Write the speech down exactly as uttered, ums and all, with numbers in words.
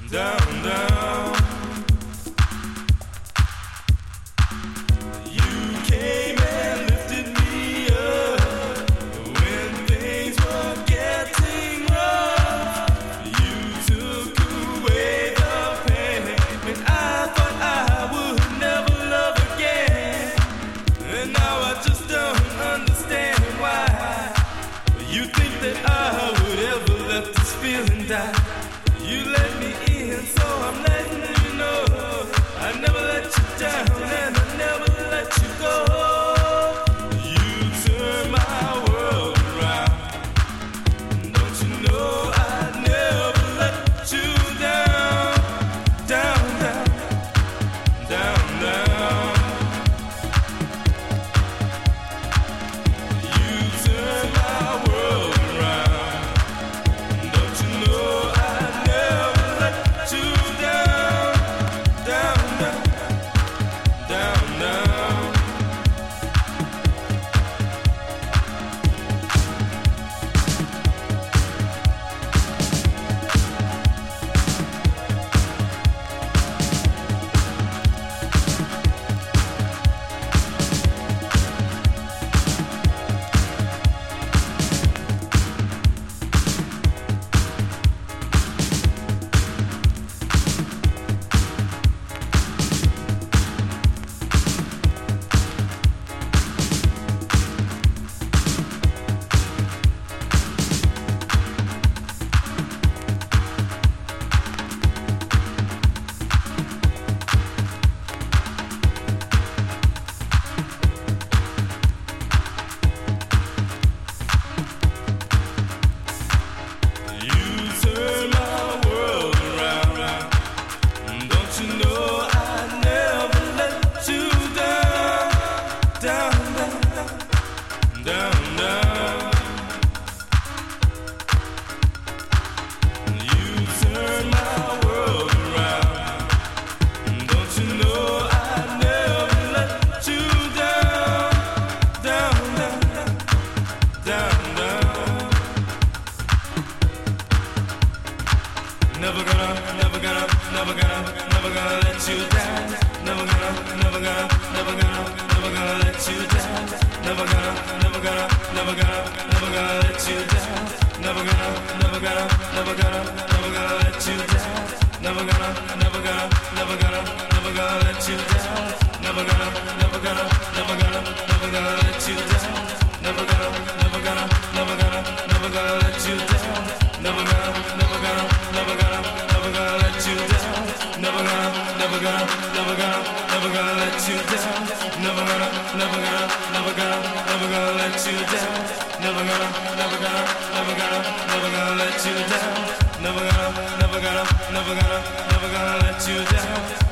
down, down. You came and lifted me up when things were getting rough. You took away the pain, and I thought I would never love again. And now I just don't understand why you think that I would ever let this feeling die. You let me in, so I'm letting you know I never let you down, and I never let you go. You turn my world around. Don't you know I never let you down, down, down, down, down. You turn my world around. Don't you know I never gonna, never gonna, never gonna, never gonna let you down. Never gonna, never gonna, never gonna, never gonna let you down. Never gonna, never gonna, never gonna, never gonna let you down. Never gonna, never gonna, never gonna, never gonna let you down. Never gonna, never gonna, never gonna, never gonna let you down. Never gonna, never gonna, never gonna, never gonna let you down. Never gonna, never gonna, never gonna, never gonna let you down. Never gonna, never gonna, never gonna, never gonna let you down. Never gonna, never gonna, never gonna, never gonna let you down. Never gonna, never gonna, never gonna, never gonna let you down. Never gonna, never gonna, never gonna, never gonna let you down. Never gonna, never gonna, never gonna, never gonna let you down.